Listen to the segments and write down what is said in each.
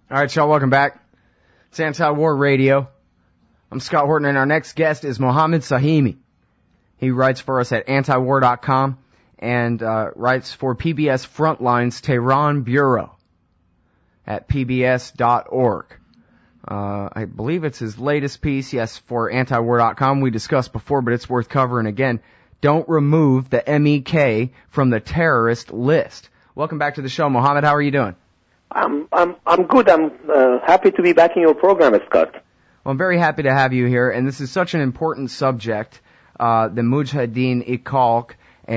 All right, y'all, welcome back. It's Anti-War Radio. I'm Scott Horton, and our next guest is Mohammed Sahimi. He writes for us at antiwar.com and writes for PBS Frontline's Tehran Bureau at pbs.org. I believe it's his latest piece, yes, for antiwar.com. We discussed before, but it's worth covering again. Don't remove the MEK from the terrorist list. Welcome back to the show, Mohammed. How are you doing? I'm good. I'm happy to be back in your program, Scott. Well, I'm very happy to have you here, and this is such an important subject, the Mujahideen-i-Khalq,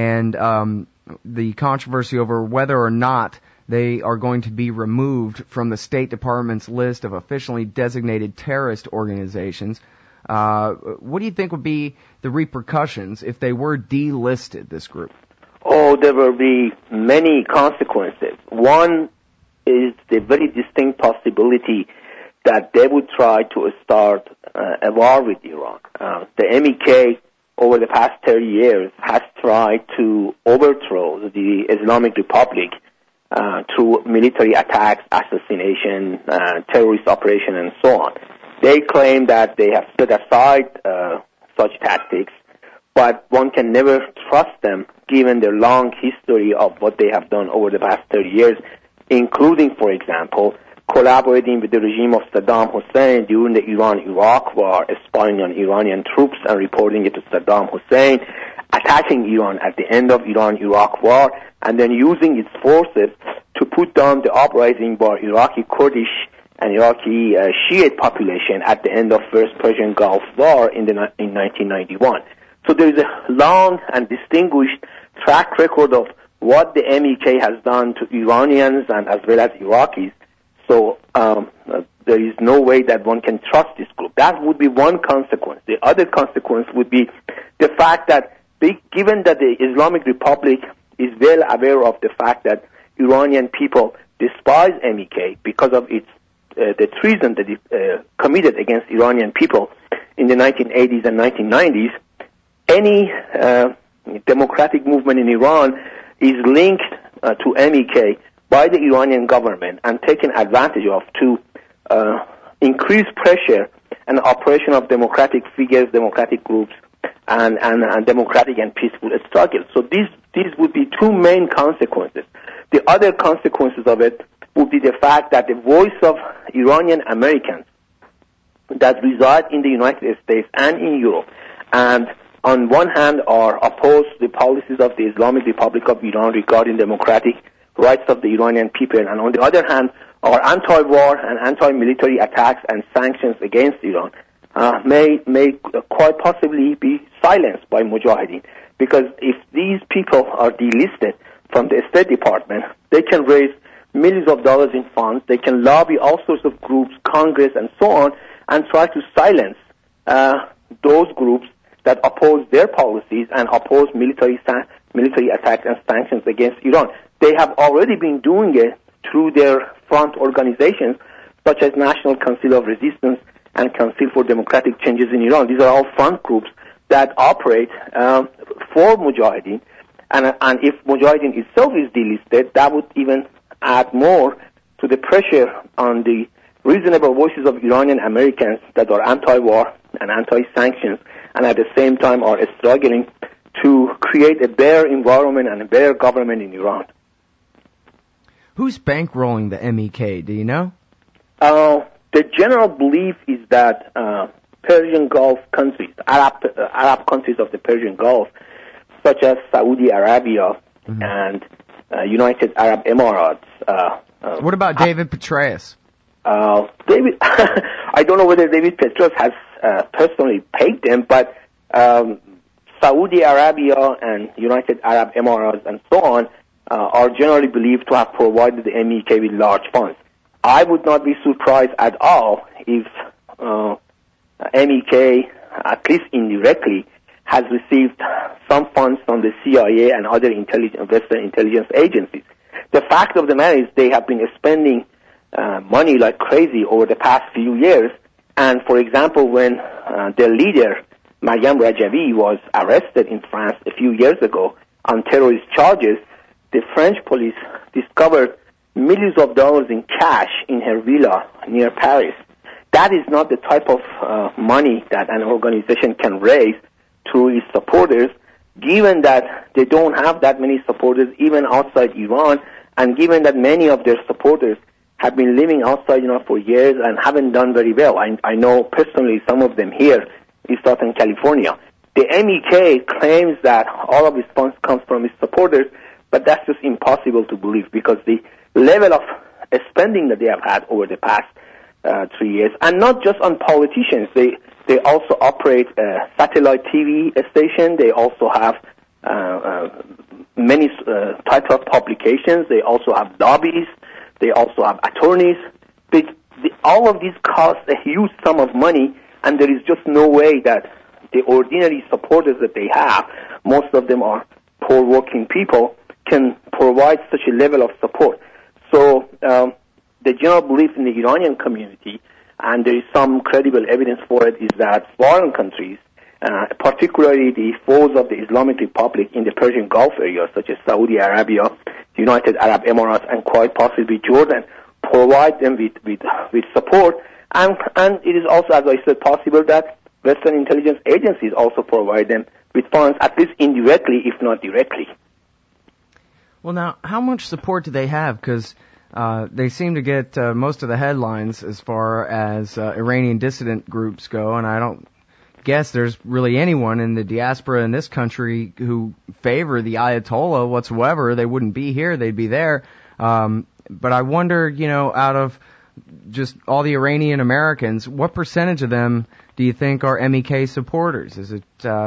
and the controversy over whether or not they are going to be removed from the State Department's list of officially designated terrorist organizations. What do you think would be the repercussions if they were delisted, this group? Oh, there will be many consequences. One is the very distinct possibility that they would try to start a war with Iran. The MEK, over the past 30 years, has tried to overthrow the Islamic Republic through military attacks, assassination, terrorist operation, and so on. They claim that they have set aside such tactics, but one can never trust them given their long history of what they have done over the past 30 years, including, for example, collaborating with the regime of Saddam Hussein during the Iran-Iraq war, spying on Iranian troops and reporting it to Saddam Hussein, attacking Iran at the end of Iran-Iraq war, and then using its forces to put down the uprising by Iraqi Kurdish and Iraqi Shiite population at the end of First Persian Gulf War in 1991. So there is a long and distinguished track record of what the MEK has done to Iranians and as well as Iraqis. So there is no way that one can trust this group. That would be one consequence. The other consequence would be the fact that given that the Islamic Republic is well aware of the fact that Iranian people despise MEK because of its the treason that it committed against Iranian people in the 1980s and 1990s, any democratic movement in Iran is linked to MEK by the Iranian government and taken advantage of to increase pressure and operation of democratic figures, democratic groups, and democratic and peaceful struggle. So these would be two main consequences. The other consequences of it would be the fact that the voice of Iranian Americans that reside in the United States and in Europe, and on one hand are opposed to the policies of the Islamic Republic of Iran regarding democratic rights of the Iranian people, and on the other hand are anti-war and anti-military attacks and sanctions against Iran, may quite possibly be silenced by Mujahideen. Because if these people are delisted from the State Department, they can raise millions of dollars in funds, they can lobby all sorts of groups, Congress, and so on, and try to silence those groups that oppose their policies and oppose military attacks and sanctions against Iran. They have already been doing it through their front organizations, such as National Council of Resistance and Council for Democratic Changes in Iran. These are all front groups that operate for Mujahideen. And if Mujahideen itself is delisted, that would even add more to the pressure on the reasonable voices of Iranian Americans that are anti-war and anti-sanctions, and at the same time are struggling to create a better environment and a better government in Iran. Who's bankrolling the MEK? Do you know? The general belief is that Persian Gulf countries, Arab countries of the Persian Gulf, such as Saudi Arabia and United Arab Emirates. What about David Petraeus? David, I don't know whether David Petraeus has personally paid them, but Saudi Arabia and United Arab Emirates and so on are generally believed to have provided the MEK with large funds. I would not be surprised at all if MEK, at least indirectly, has received some funds from the CIA and other Western intelligence agencies. The fact of the matter is they have been spending money like crazy over the past few years. And, for example, when their leader, Maryam Rajavi, was arrested in France a few years ago on terrorist charges, the French police discovered millions of dollars in cash in her villa near Paris. That is not the type of money that an organization can raise through its supporters, given that they don't have that many supporters even outside Iran, and given that many of their supporters have been living outside Iran for years and haven't done very well. I know personally some of them here in Southern California. The MEK claims that all of its funds comes from its supporters, but that's just impossible to believe because the level of spending that they have had over the past 3 years, and not just on politicians. They also operate a satellite TV station. They also have many types of publications. They also have lobbies. They also have attorneys. All of these cost a huge sum of money, and there is just no way that the ordinary supporters that they have, most of them are poor working people, can provide such a level of support. So the general belief in the Iranian community, and there is some credible evidence for it, is that foreign countries, particularly the foes of the Islamic Republic in the Persian Gulf area, such as Saudi Arabia, United Arab Emirates, and quite possibly Jordan, provide them with support. And it is also, as I said, possible that Western intelligence agencies also provide them with funds, at least indirectly, if not directly. Well, now, how much support do they have? Because they seem to get most of the headlines as far as Iranian dissident groups go, and I don't guess there's really anyone in the diaspora in this country who favor the Ayatollah whatsoever. They wouldn't be here, they'd be there. But I wonder, out of just all the Iranian Americans, what percentage of them do you think are MEK supporters? Is it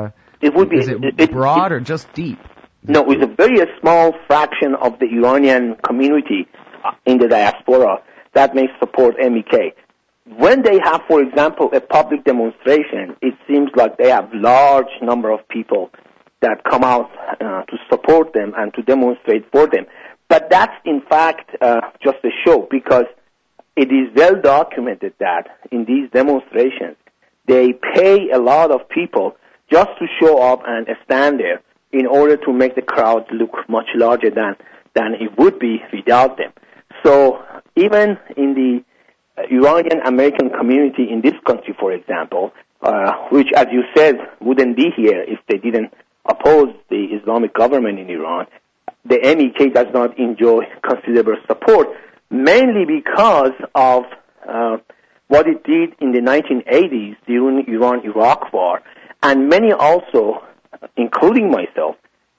broad or just deep? No, it's a very small fraction of the Iranian community in the diaspora that may support MEK. When they have, for example, a public demonstration, it seems like they have large number of people that come out to support them and to demonstrate for them. But that's, in fact, just a show, because it is well documented that in these demonstrations, they pay a lot of people just to show up and stand there in order to make the crowd look much larger than it would be without them. So even in the Iranian American community in this country, for example, which, as you said, wouldn't be here if they didn't oppose the Islamic government in Iran, the MEK does not enjoy considerable support, mainly because of what it did in the 1980s during the Iran-Iraq war. And many also, including myself,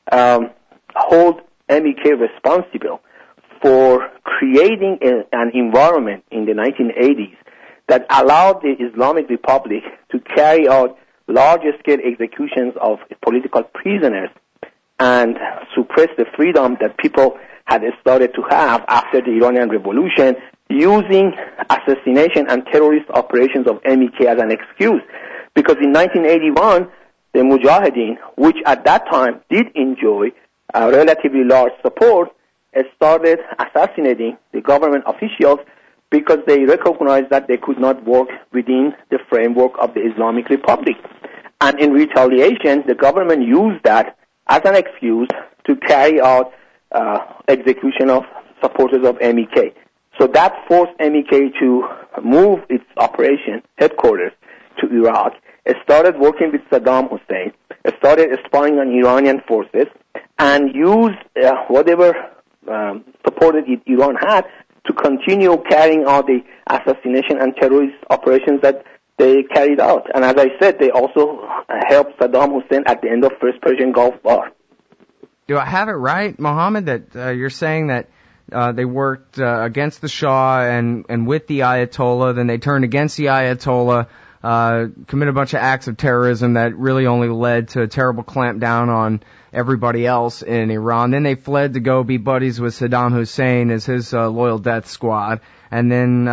hold MEK responsible for creating an environment in the 1980s that allowed the Islamic Republic to carry out large-scale executions of political prisoners and suppress the freedom that people had started to have after the Iranian Revolution, using assassination and terrorist operations of MEK as an excuse. Because in 1981, the Mujahideen, which at that time did enjoy relatively large support, started assassinating the government officials because they recognized that they could not work within the framework of the Islamic Republic. And in retaliation, the government used that as an excuse to carry out execution of supporters of MEK. So that forced MEK to move its operation headquarters to Iraq. It started working with Saddam Hussein. It started spying on Iranian forces and used whatever support that Iran had to continue carrying out the assassination and terrorist operations that they carried out. And as I said, they also helped Saddam Hussein at the end of First Persian Gulf War. Do I have it right, Mohammed, that you're saying that they worked against the Shah and with the Ayatollah, then they turned against the Ayatollah, committed a bunch of acts of terrorism that really only led to a terrible clampdown on everybody else in Iran. Then they fled to go be buddies with Saddam Hussein as his loyal death squad. And then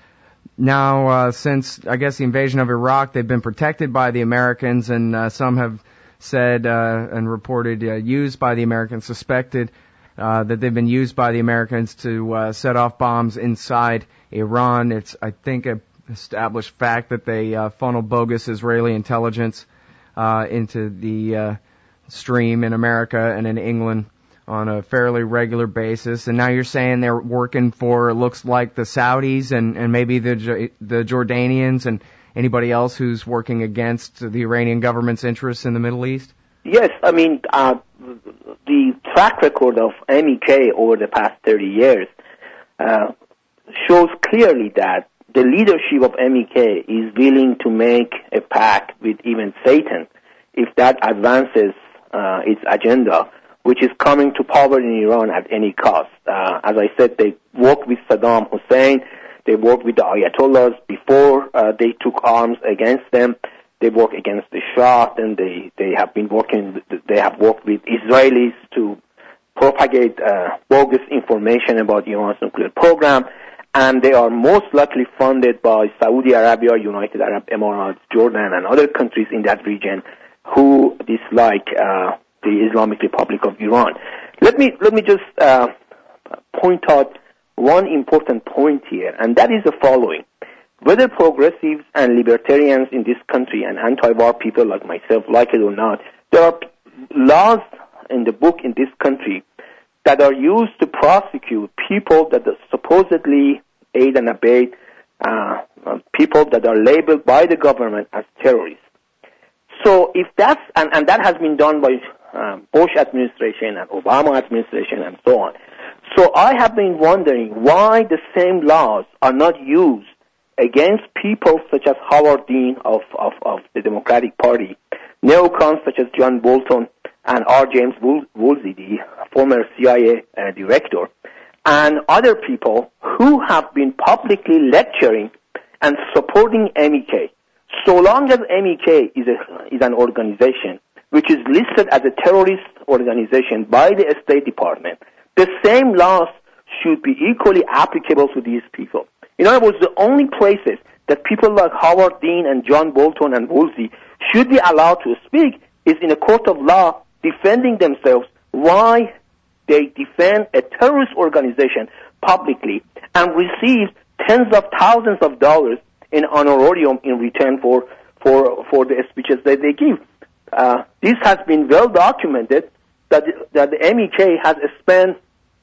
now, since, I guess, the invasion of Iraq, they've been protected by the Americans, and some have said and reported used by the Americans, suspected that they've been used by the Americans to set off bombs inside Iran. It's, I think, a established fact that they funnel bogus Israeli intelligence into the stream in America and in England on a fairly regular basis, and now you're saying they're working for, it looks like, the Saudis and maybe the Jordanians and anybody else who's working against the Iranian government's interests in the Middle East? Yes, I mean, the track record of MEK over the past 30 years shows clearly that the leadership of MEK is willing to make a pact with even Satan if that advances its agenda, which is coming to power in Iran at any cost. As I said, they worked with Saddam Hussein. They worked with the Ayatollahs before they took arms against them. They worked against the Shah, and they have worked with Israelis to propagate bogus information about Iran's nuclear program. And they are most likely funded by Saudi Arabia, United Arab Emirates, Jordan, and other countries in that region who dislike the Islamic Republic of Iran. Let me just point out one important point here, and that is the following. Whether progressives and libertarians in this country and anti-war people like myself like it or not, there are laws in the book in this country that are used to prosecute people that supposedly aid and abet people that are labeled by the government as terrorists. So if that's, and that has been done by Bush administration and Obama administration and so on. So I have been wondering why the same laws are not used against people such as Howard Dean of the Democratic Party, neocons such as John Bolton and R. James Woolsey, the former CIA director, and other people who have been publicly lecturing and supporting MEK. So long as MEK is an organization which is listed as a terrorist organization by the State Department, the same laws should be equally applicable to these people. In other words, the only places that people like Howard Dean and John Bolton and Woolsey should be allowed to speak is in a court of law defending themselves why they defend a terrorist organization publicly and receive tens of thousands of dollars in honorarium in return for the speeches that they give. This has been well documented that the MEK has spent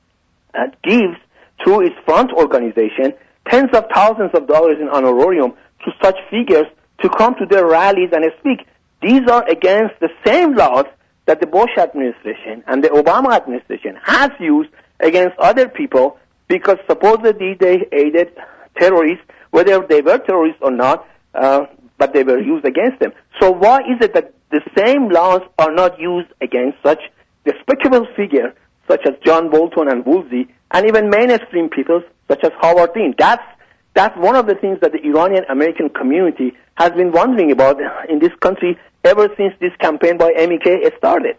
gives through its front organization tens of thousands of dollars in honorarium to such figures to come to their rallies and speak. These are against the same laws that the Bush administration and the Obama administration has used against other people because supposedly they aided terrorists, whether they were terrorists or not, but they were used against them. So why is it that the same laws are not used against such despicable figures such as John Bolton and Woolsey, and even mainstream people such as Howard Dean? That's one of the things that the Iranian American community has been wondering about in this country ever since this campaign by MEK started.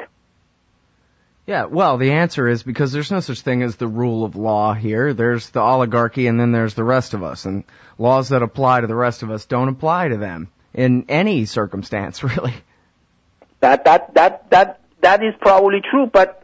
Yeah, well, the answer is because there's no such thing as the rule of law here. There's the oligarchy and then there's the rest of us. And laws that apply to the rest of us don't apply to them in any circumstance, really. That is probably true, but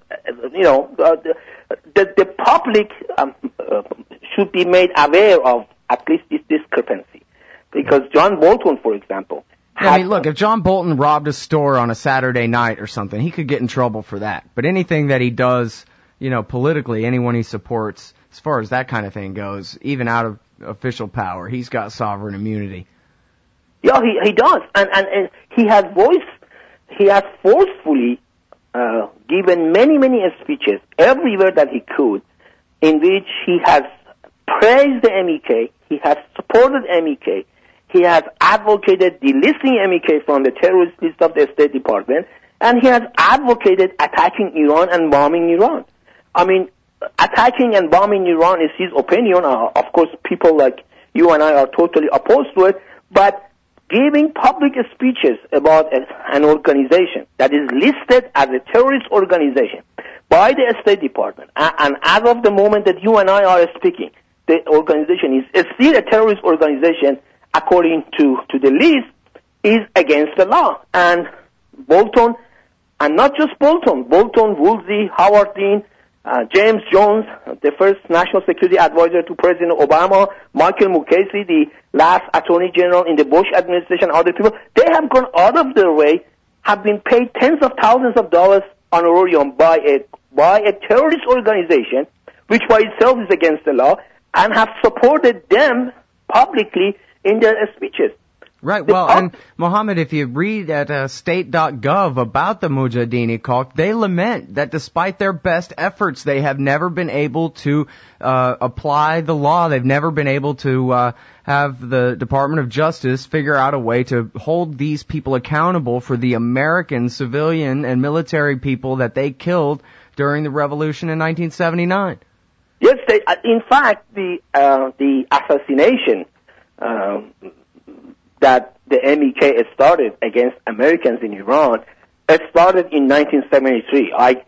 the public should be made aware of at least this discrepancy. Because John Bolton, for example, look, if John Bolton robbed a store on a Saturday night or something, he could get in trouble for that. But anything that he does, politically, anyone he supports, as far as that kind of thing goes, even out of official power, he's got sovereign immunity. Yeah, he does. And he has forcefully given many speeches everywhere that he could, in which he has praised the MEK, he has supported MEK, he has advocated delisting MEK from the terrorist list of the State Department, and he has advocated attacking Iran and bombing Iran. I mean, attacking and bombing Iran is his opinion. Of course, people like you and I are totally opposed to it, but giving public speeches about an organization that is listed as a terrorist organization by the State Department, and as of the moment that you and I are speaking, the organization is still a terrorist organization according to the list, is against the law. And Bolton, and not just Bolton, Woolsey, Howard Dean, James Jones, the first national security advisor to President Obama, Michael Mukasey, the last attorney general in the Bush administration, other people, they have gone out of their way, have been paid tens of thousands of dollars honorarium by a by a terrorist organization, which by itself is against the law, and have supported them publicly in their speeches. Right, well, and Mohammed, if you read at state.gov about the Mujahideen-e-Khalq, they lament that despite their best efforts, they have never been able to apply the law. They've never been able to have the Department of Justice figure out a way to hold these people accountable for the American civilian and military people that they killed during the revolution in 1979. Yes, in fact, the assassination that the MEK started against Americans in Iran, it started in 1973. I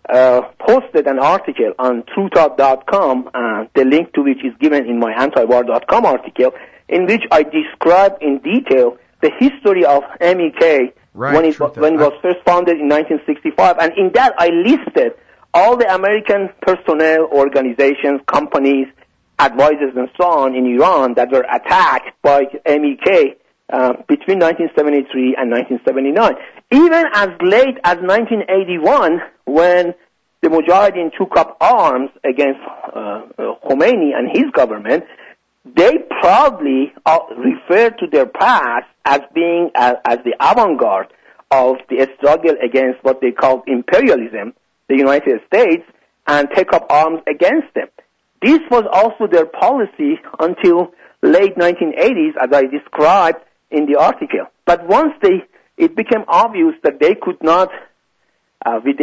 posted an article on truthout.com, the link to which is given in my antiwar.com article, in which I describe in detail the history of MEK when it was first founded in 1965. And in that I listed all the American personnel, organizations, companies, advisors, and so on in Iran that were attacked by MEK between 1973 and 1979. Even as late as 1981, when the Mujahideen took up arms against Khomeini and his government, they proudly referred to their past as being as the avant-garde of the struggle against what they called imperialism, the United States, and take up arms against them. This was also their policy until late 1980s, as I described in the article. But once it became obvious that they could not, with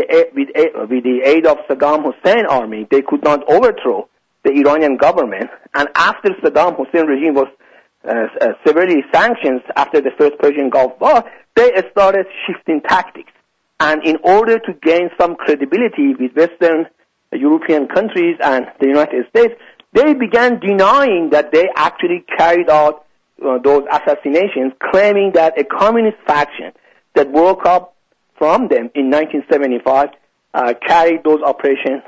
the aid of Saddam Hussein army, they could not overthrow the Iranian government. And after Saddam Hussein regime was severely sanctioned after the first Persian Gulf War, they started shifting tactics. And in order to gain some credibility with Western European countries and the United States, they began denying that they actually carried out those assassinations, claiming that a communist faction that woke up from them in 1975 carried those operations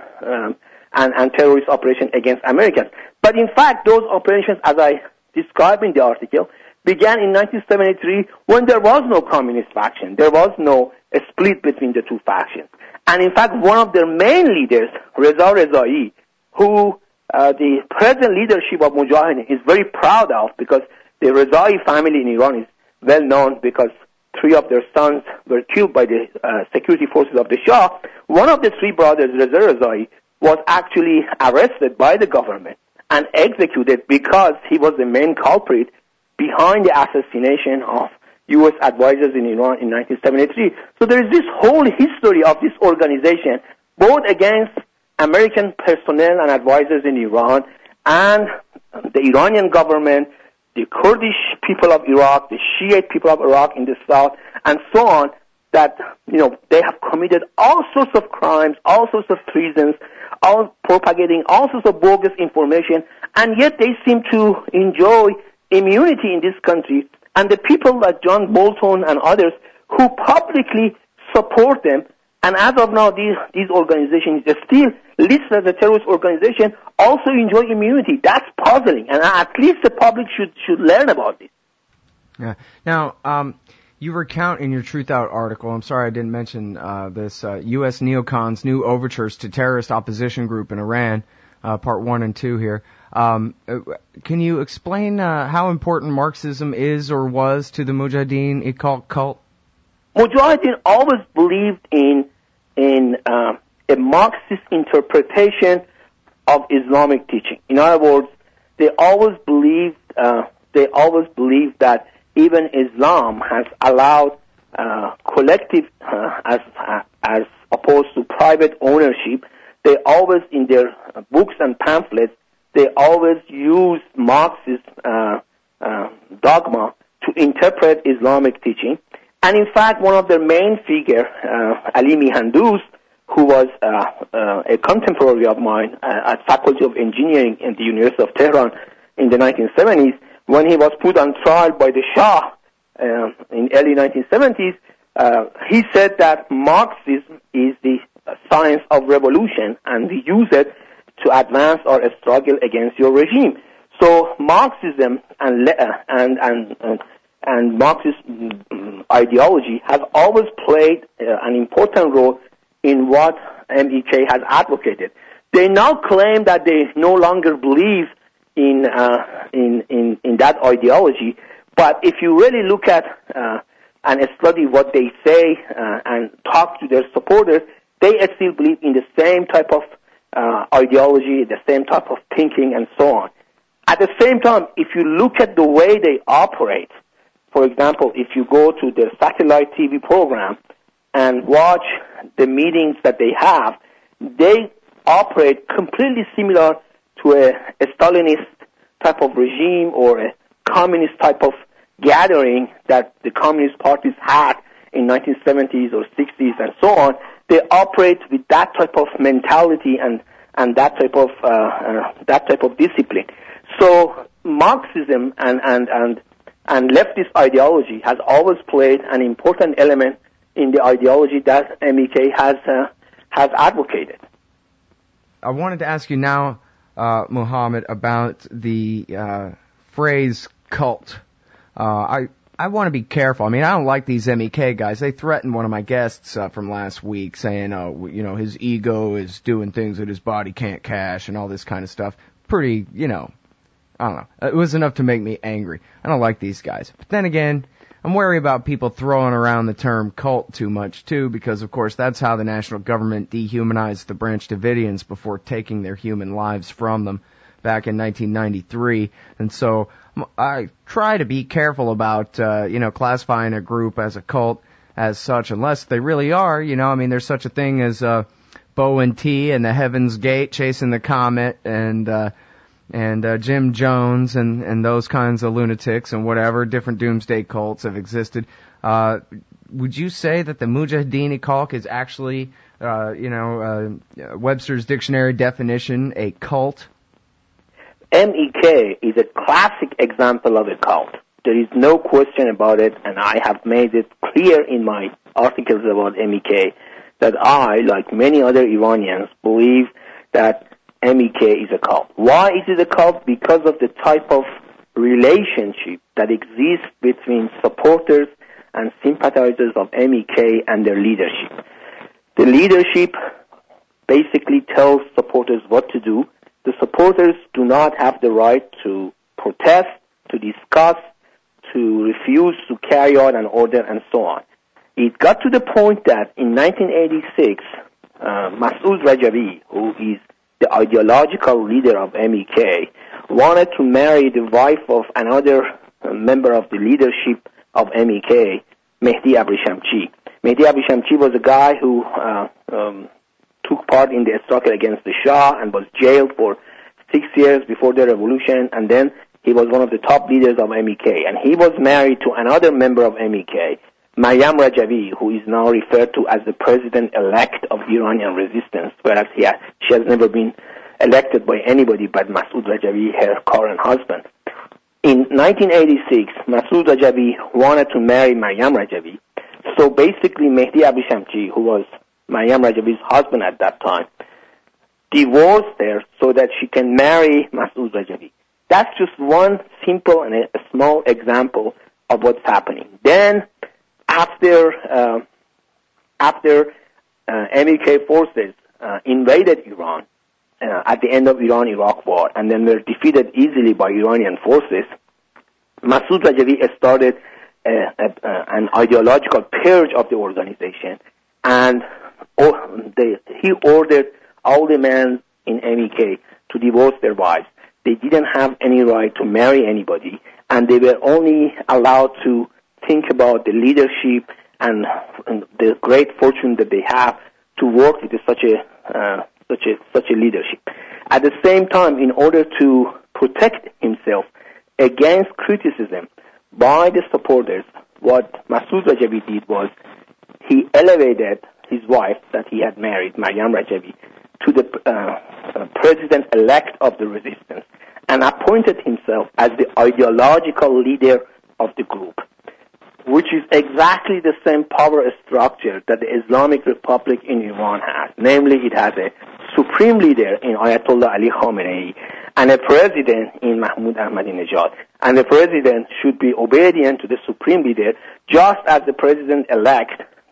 and terrorist operations against Americans. But in fact, those operations, as I described in the article, began in 1973 when there was no communist faction. There was no split between the two factions. And in fact, one of their main leaders, Reza Rezai, who the present leadership of Mujahideen is very proud of, because the Rezai family in Iran is well known because 3 of their sons were killed by the security forces of the Shah. One of the 3 brothers, Reza Rezai, was actually arrested by the government and executed because he was the main culprit behind the assassination of U.S. advisors in Iran in 1973. So there is this whole history of this organization, both against American personnel and advisors in Iran and the Iranian government, the Kurdish people of Iraq, the Shiite people of Iraq in the south, and so on, that, they have committed all sorts of crimes, all sorts of treasons, all propagating all sorts of bogus information, and yet they seem to enjoy immunity in this country. And the people like John Bolton and others who publicly support them, and as of now these organizations are still listed as a terrorist organization, also enjoy immunity. That's puzzling, and at least the public should learn about this. Yeah. Now, you recount in your Truth Out article, I'm sorry I didn't mention this, U.S. neocons' new overtures to terrorist opposition group in Iran, part 1 and 2 here. Can you explain how important Marxism is or was to the Mujahideen-e-Khalq cult? Mujahideen always believed in a Marxist interpretation of Islamic teaching. In other words, they always believed that even Islam has allowed collective as opposed to private ownership. They always, in their books and pamphlets, they always use Marxist dogma to interpret Islamic teaching. And in fact, one of their main figures, Ali Mihandous, who was a contemporary of mine at Faculty of Engineering in the University of Tehran in the 1970s, when he was put on trial by the Shah in early 1970s, he said that Marxism is the science of revolution, and we use it to advance our struggle against your regime. So Marxism and Marxist ideology has always played an important role in what MEK has advocated. They now claim that they no longer believe in that ideology. But if you really look at and study what they say and talk to their supporters, they still believe in the same type of ideology, the same type of thinking, and so on. At the same time, if you look at the way they operate, for example, if you go to their satellite TV program and watch the meetings that they have, they operate completely similar to a Stalinist type of regime or a communist type of gathering that the communist parties had in 1970s or 60s and so on. They operate with that type of mentality and that type of discipline. So Marxism and leftist ideology has always played an important element in the ideology that MEK has advocated. I wanted to ask you now, Mohammed, about the phrase cult. I want to be careful. I mean, I don't like these MEK guys. They threatened one of my guests from last week saying, his ego is doing things that his body can't cash and all this kind of stuff. Pretty, I don't know. It was enough to make me angry. I don't like these guys. But then again, I'm wary about people throwing around the term cult too much, too, because, of course, that's how the national government dehumanized the Branch Davidians before taking their human lives from them back in 1993. And so I try to be careful about, classifying a group as a cult as such, unless they really are, there's such a thing as Bo and T and the Heaven's Gate chasing the comet and Jim Jones and those kinds of lunatics and whatever, different doomsday cults have existed. Would you say that the Mujahideen cult is actually, Webster's dictionary definition, a cult? MEK is a classic example of a cult. There is no question about it, and I have made it clear in my articles about MEK that I, like many other Iranians, believe that MEK is a cult. Why is it a cult? Because of the type of relationship that exists between supporters and sympathizers of MEK and their leadership. The leadership basically tells supporters what to do. The supporters do not have the right to protest, to discuss, to refuse to carry out an order, and so on. It got to the point that in 1986, Masoud Rajavi, who is the ideological leader of MEK, wanted to marry the wife of another member of the leadership of MEK, Mehdi Abrishamchi. Mehdi Abrishamchi was a guy who took part in the struggle against the Shah and was jailed for 6 years before the revolution, and then he was one of the top leaders of MEK. And he was married to another member of MEK, Maryam Rajavi, who is now referred to as the president-elect of Iranian resistance, whereas she has never been elected by anybody but Masoud Rajavi, her current husband. In 1986, Masoud Rajavi wanted to marry Maryam Rajavi. So basically, Mehdi Abrishamchi, who was Maryam Rajavi's husband at that time, divorced her so that she can marry Masoud Rajavi. That's just one simple and a small example of what's happening. Then, after MEK forces invaded Iran at the end of Iran-Iraq war, and then were defeated easily by Iranian forces, Masoud Rajavi started an ideological purge of the organization, and he ordered all the men in MEK to divorce their wives. They didn't have any right to marry anybody, and they were only allowed to think about the leadership and the great fortune that they have to work with such a leadership. At the same time, in order to protect himself against criticism by the supporters, what Masoud Rajavi did was he elevated his wife that he had married, Maryam Rajavi, to the president-elect of the resistance and appointed himself as the ideological leader of the group, which is exactly the same power structure that the Islamic Republic in Iran has. Namely, it has a supreme leader in Ayatollah Ali Khamenei and a president in Mahmoud Ahmadinejad. And the president should be obedient to the supreme leader, just as the president-elect, the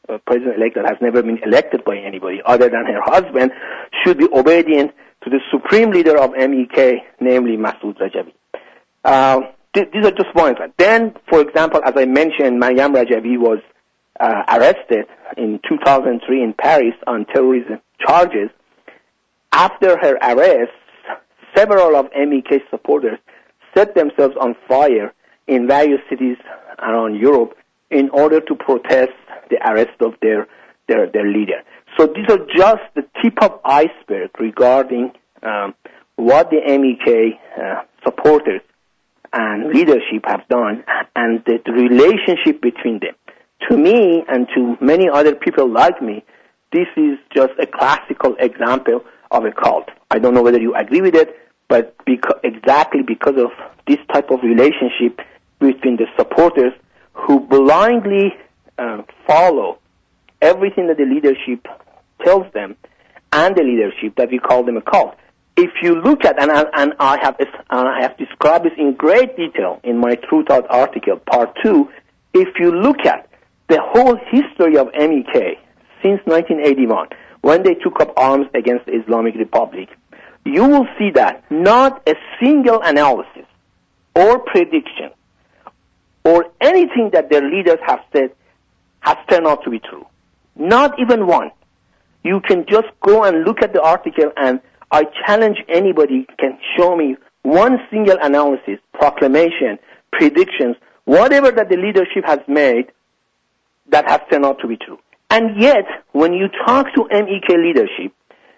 a president-elect that has never been elected by anybody other than her husband, should be obedient to the supreme leader of MEK, namely Masoud Rajavi. These are just points. Then, for example, as I mentioned, Maryam Rajavi was arrested in 2003 in Paris on terrorism charges. After her arrest, several of MEK supporters set themselves on fire in various cities around Europe in order to protest the arrest of their leader. So these are just the tip of iceberg regarding what the MEK supporters and leadership have done and the relationship between them. To me and to many other people like me, this is just a classical example of a cult. I don't know whether you agree with it, but exactly because of this type of relationship between the supporters who blindly follow everything that the leadership tells them and the leadership, that we call them a cult. If you look at, and I have described this in great detail in my True Thought article, part 2, if you look at the whole history of MEK since 1981, when they took up arms against the Islamic Republic, you will see that not a single analysis or prediction or anything that their leaders have said has turned out to be true. Not even one. You can just go and look at the article, and I challenge anybody can show me one single analysis, proclamation, predictions, whatever that the leadership has made that has turned out to be true. And yet, when you talk to MEK leadership,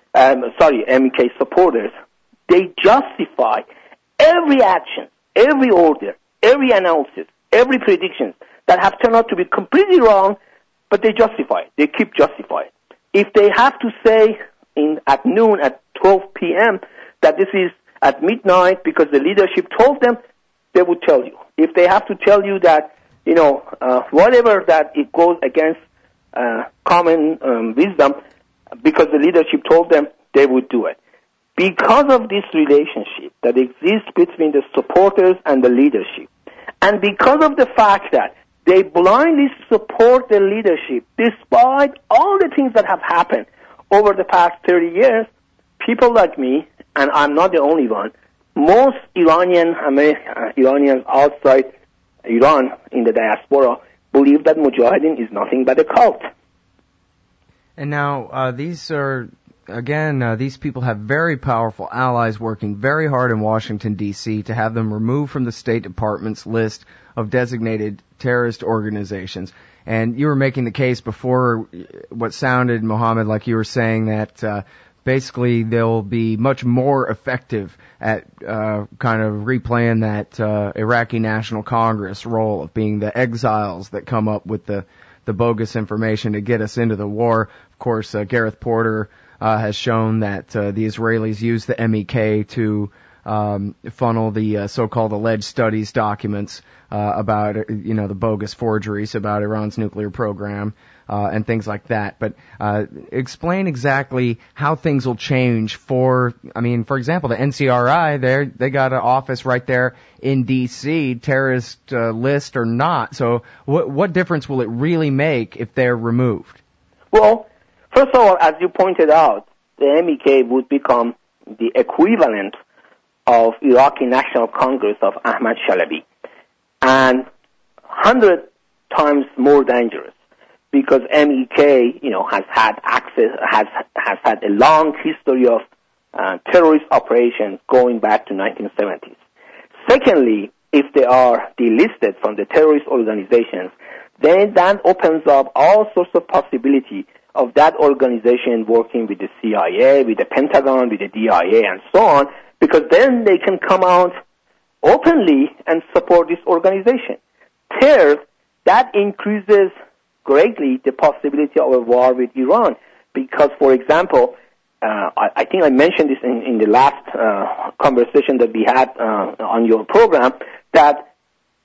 MEK supporters, they justify every action, every order, every analysis, every prediction that have turned out to be completely wrong, but they justify it. They keep justifying. If they have to say at noon, at 12 p.m., that this is at midnight because the leadership told them, they would tell you. If they have to tell you that, whatever that it goes against common wisdom, because the leadership told them, they would do it. Because of this relationship that exists between the supporters and the leadership, and because of the fact that they blindly support the leadership despite all the things that have happened over the past 30 years, people like me, and I'm not the only one, most Iranians outside Iran in the diaspora believe that Mujahideen is nothing but a cult. And now these people have very powerful allies working very hard in Washington, D.C. to have them removed from the State Department's list of designated terrorist organizations. And you were making the case before, what sounded, Mohammed, like you were saying that basically they'll be much more effective at kind of replaying that Iraqi National Congress role of being the exiles that come up with the bogus information to get us into the war. Of course, Gareth Porter has shown that the Israelis use the MEK to funnel the so-called alleged studies documents about, the bogus forgeries about Iran's nuclear program and things like that. But explain exactly how things will change for example, the NCRI, they got an office right there in D.C., terrorist list or not. So what difference will it really make if they're removed? Well, first of all, as you pointed out, the MEK would become the equivalent of Iraqi National Congress of Ahmad Shalabi, and 100 times more dangerous, because MEK, has had a long history of terrorist operations going back to 1970s. Secondly, if they are delisted from the terrorist organizations, then that opens up all sorts of possibility of that organization working with the CIA, with the Pentagon, with the DIA, and so on, because then they can come out openly and support this organization. Third, that increases greatly the possibility of a war with Iran, because, for example, I think I mentioned this in the last conversation that we had on your program, that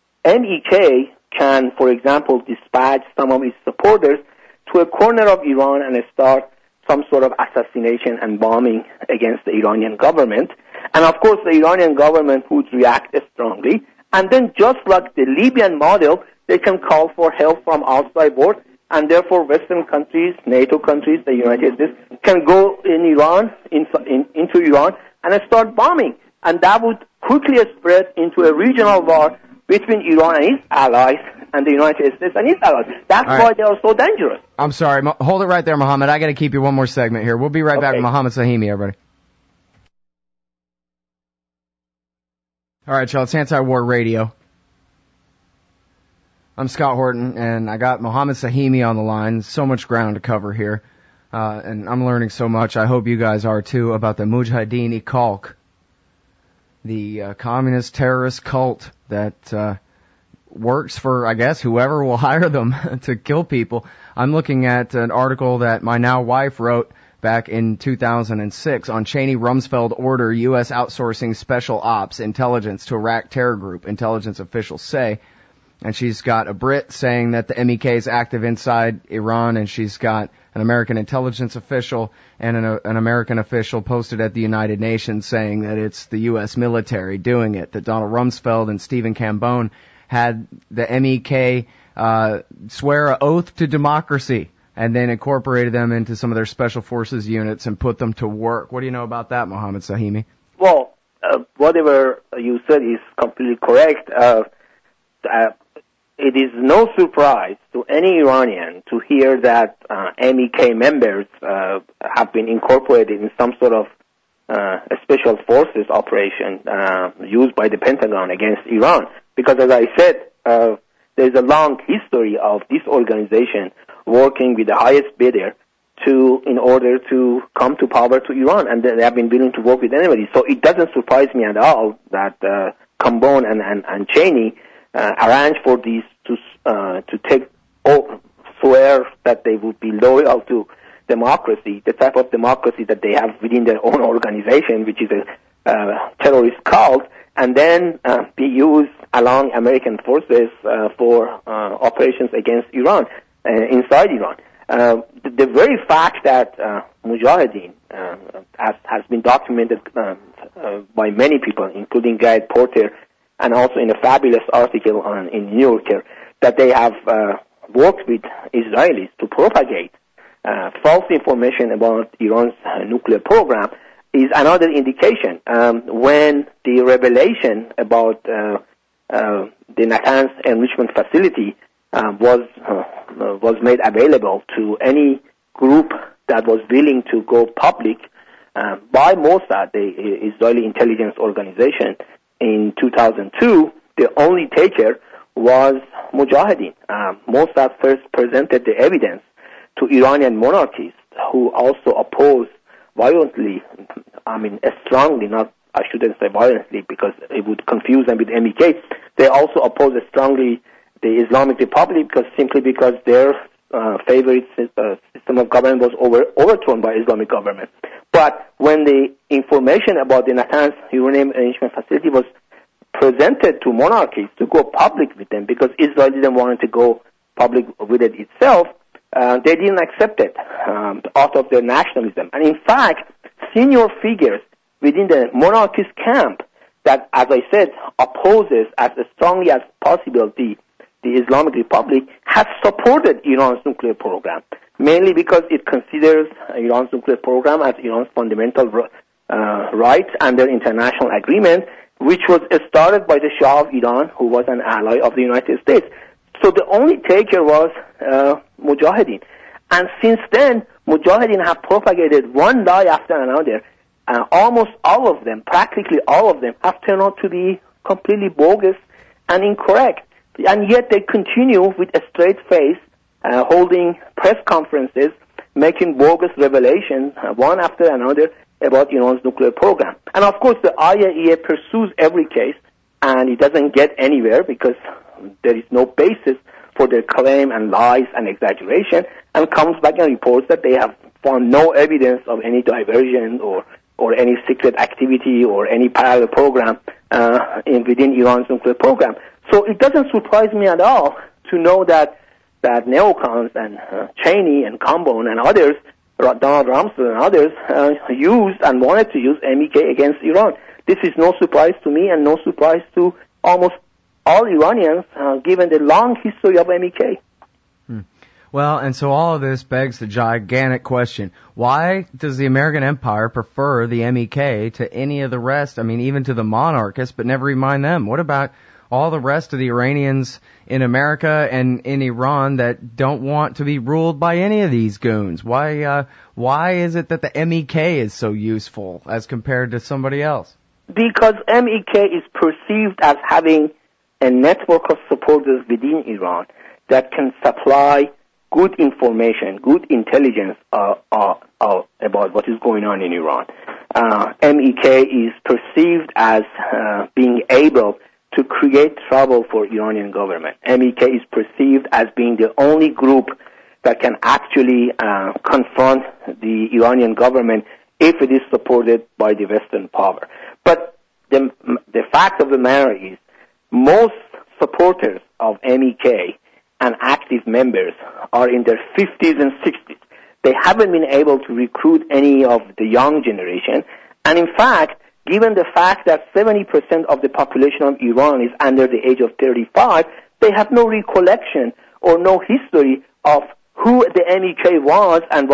MEK can, for example, dispatch some of its supporters to a corner of Iran and start some sort of assassination and bombing against the Iranian government. And of course, the Iranian government would react strongly. And then just like the Libyan model, they can call for help from outside world and therefore Western countries, NATO countries, the United States, can go in Iran, into Iran, and start bombing. And that would quickly spread into a regional war between Iran and its allies and the United States and its allies. That's why they are so dangerous. I'm sorry. Hold it right there, Mohammed. I got to keep you one more segment here. We'll be right back with Mohammed Sahimi, everybody. All right, y'all. It's Anti-War Radio. I'm Scott Horton, and I got Mohammed Sahimi on the line. So much ground to cover here, and I'm learning so much. I hope you guys are, too, about the Mujahideen-e-Khalq, the communist terrorist cult that works for, I guess, whoever will hire them to kill people. I'm looking at an article that my now wife wrote back in 2006 on Cheney-Rumsfeld order, U.S. outsourcing special ops intelligence to Iraq terror group, intelligence officials say. And she's got a Brit saying that the MEK is active inside Iran, and she's got an American intelligence official and an American official posted at the United Nations saying that it's the U.S. military doing it, that Donald Rumsfeld and Stephen Cambone had the MEK swear an oath to democracy and then incorporated them into some of their special forces units and put them to work. What do you know about that, Mohammed Sahimi? Well, whatever you said is completely correct. It is no surprise to any Iranian to hear that MEK members have been incorporated in some sort of special forces operation used by the Pentagon against Iran. Because, as I said, there's a long history of this organization working with the highest bidder in order to come to power to Iran, and they have been willing to work with anybody. So it doesn't surprise me at all that Cambone and Cheney arranged for these to take swear that they would be loyal to democracy, the type of democracy that they have within their own organization, which is a terrorist cult, and then be used along American forces for operations against Iran, inside Iran. The very fact that Mujahideen has been documented by many people, including Guy Porter, and also in a fabulous article in New Yorker, that they have worked with Israelis to propagate false information about Iran's nuclear program is another indication. When the revelation about the Natanz enrichment facility was made available to any group that was willing to go public by Mossad, the Israeli intelligence organization, in 2002, the only taker was Mujahideen. Mossad first presented the evidence to Iranian monarchists who also opposed violently, strongly, I shouldn't say violently because it would confuse them with MEK. They also opposed strongly the Islamic Republic simply because their favorite system of government was overthrown by Islamic government. But when the information about the Natanz uranium enrichment facility was presented to monarchies to go public with them, because Israel didn't want to go public with it itself, they didn't accept it out of their nationalism. And in fact, senior figures within the monarchist camp that, as I said, opposes as strongly as possible the Islamic Republic has supported Iran's nuclear program, mainly because it considers Iran's nuclear program as Iran's fundamental right under international agreement, which was started by the Shah of Iran, who was an ally of the United States. So the only taker was Mujahideen. And since then, Mujahideen have propagated one lie after another. Almost all of them, practically all of them, have turned out to be completely bogus and incorrect. And yet they continue with a straight face, holding press conferences, making bogus revelations, one after another, about Iran's nuclear program. And of course, the IAEA pursues every case, and it doesn't get anywhere because there is no basis for their claim and lies and exaggeration, and comes back and reports that they have found no evidence of any diversion or any secret activity or any parallel program within Iran's nuclear program. So it doesn't surprise me at all to know that neocons and Cheney and Cambone and others, Donald Rumsfeld and others, used and wanted to use MEK against Iran. This is no surprise to me and no surprise to almost all Iranians, given the long history of MEK. Well, and so all of this begs the gigantic question. Why does the American empire prefer the MEK to any of the rest? I mean, even to the monarchists, but never mind them. What about all the rest of the Iranians in America and in Iran that don't want to be ruled by any of these goons? Why is it that the MEK is so useful as compared to somebody else? Because MEK is perceived as having a network of supporters within Iran that can supply good information, good intelligence about what is going on in Iran. MEK is perceived as being able to create trouble for Iranian government. MEK is perceived as being the only group that can actually confront the Iranian government if it is supported by the Western power. But the fact of the matter is, most supporters of MEK and active members are in their 50s and 60s. They haven't been able to recruit any of the young generation. And in fact, given the fact that 70% of the population of Iran is under the age of 35, they have no recollection or no history of who the MEK was and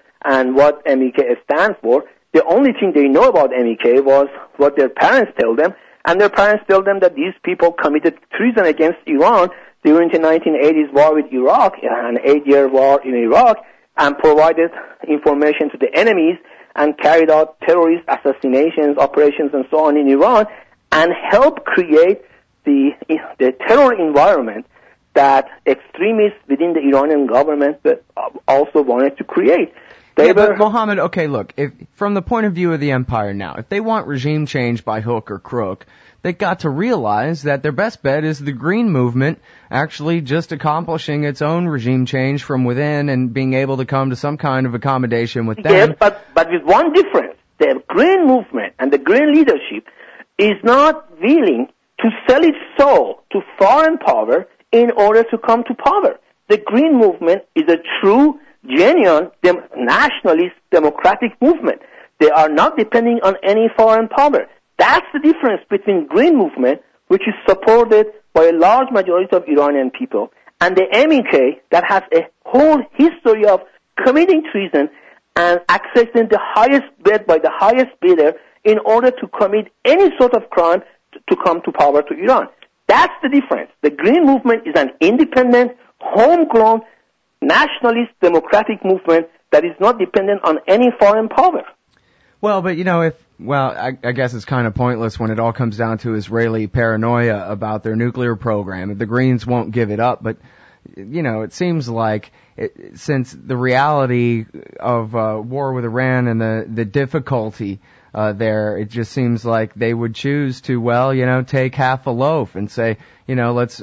what MEK stands for. The only thing they know about MEK was what their parents tell them, and their parents tell them that these people committed treason against Iran during the 1980s war with Iraq, an 8-year war in Iraq, and provided information to the enemies and carried out terrorist assassinations, operations, and so on in Iran, and helped create the terror environment that extremists within the Iranian government also wanted to create. But Mohammed, okay, look, from the point of view of the empire now, if they want regime change by hook or crook, they got to realize that their best bet is the Green Movement actually just accomplishing its own regime change from within and being able to come to some kind of accommodation with them. Yes, but with one difference. The Green Movement and the Green leadership is not willing to sell its soul to foreign power in order to come to power. The Green Movement is a true, genuine, nationalist, democratic movement. They are not depending on any foreign power. That's the difference between Green Movement, which is supported by a large majority of Iranian people, and the MEK that has a whole history of committing treason and accepting the highest bid by the highest bidder in order to commit any sort of crime to come to power to Iran. That's the difference. The Green Movement is an independent, homegrown, nationalist, democratic movement that is not dependent on any foreign power. Well, but I guess it's kind of pointless when it all comes down to Israeli paranoia about their nuclear program. The Greens won't give it up, but, it seems like since the reality of war with Iran and the difficulty there, it just seems like they would choose to, take half a loaf and say, let's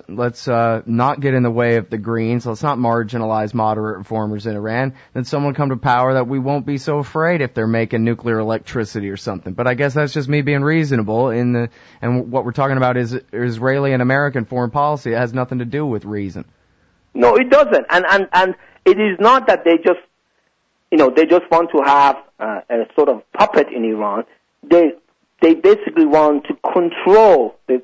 not get in the way of the Greens. Let's not marginalize moderate reformers in Iran. Then someone come to power that we won't be so afraid if they're making nuclear electricity or something. But I guess that's just me being reasonable and what we're talking about is Israeli and American foreign policy. It has nothing to do with reason. No, it doesn't. And it is not that they just want to have a sort of puppet in Iran. They basically want to control the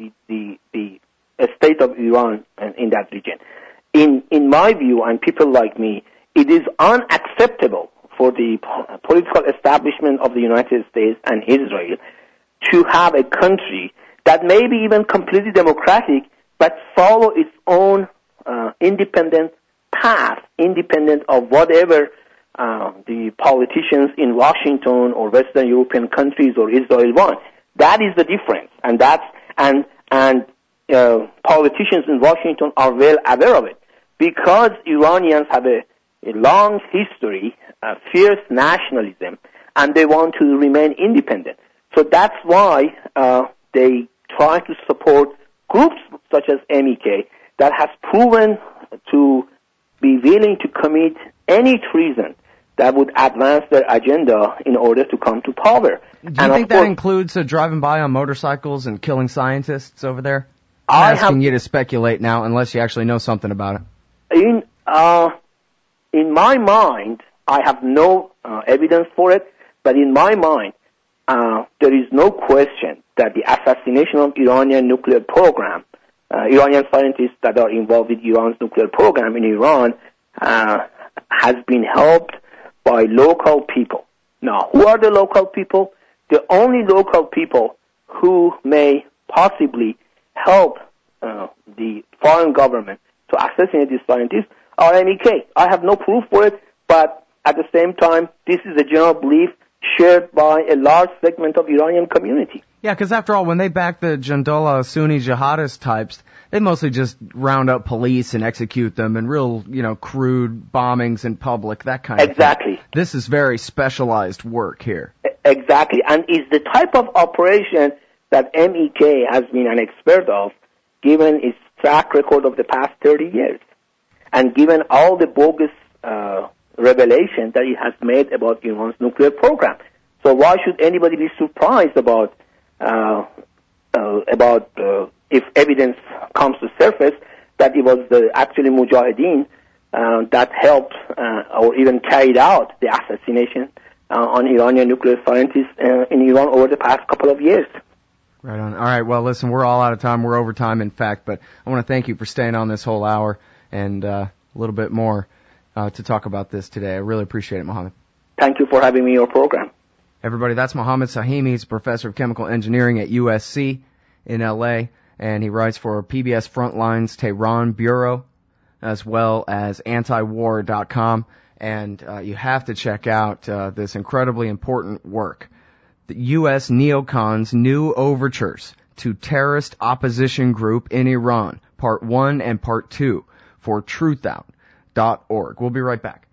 state of Iran in that region. In my view, and people like me, it is unacceptable for the political establishment of the United States and Israel to have a country that may be even completely democratic, but follow its own independent path, independent of whatever the politicians in Washington or Western European countries or Israel want. That is the difference, and politicians in Washington are well aware of it, because Iranians have a long history, fierce nationalism, and they want to remain independent. So that's why they try to support groups such as MEK that has proven to be willing to commit any treason that would advance their agenda in order to come to power. Do you think that includes driving by on motorcycles and killing scientists over there? I'm asking you to speculate now, unless you actually know something about it. In my mind, I have no evidence for it, but in my mind, there is no question that the assassination of Iranian nuclear program, Iranian scientists that are involved with Iran's nuclear program in Iran, has been helped by local people. Now, who are the local people? The only local people who may possibly help the foreign government to assassinate these scientists are MEK. I have no proof for it, but at the same time, this is a general belief shared by a large segment of Iranian community. Yeah, because after all, when they back the Jandullah Sunni jihadist types, they mostly just round up police and execute them in real, crude bombings in public, that kind of thing. Exactly. This is very specialized work here. Exactly, and is the type of operation that MEK has been an expert of, given its track record of the past 30 years, and given all the bogus revelation that it has made about Iran's nuclear program. So why should anybody be surprised about if evidence comes to surface that it was actually Mujahideen that helped or even carried out the assassination on Iranian nuclear scientists in Iran over the past couple of years. Right on. All right, well, listen, we're all out of time. We're over time, in fact, but I want to thank you for staying on this whole hour and a little bit more to talk about this today. I really appreciate it, Mohammed. Thank you for having me on your program. Everybody, that's Mohammed Sahimi. He's a professor of chemical engineering at USC in L.A., and he writes for PBS Frontline's Tehran Bureau, as well as antiwar.com. And you have to check out this incredibly important work. The U.S. neocons' new overtures to terrorist opposition group in Iran, Part 1 and Part 2, for truthout.org. We'll be right back.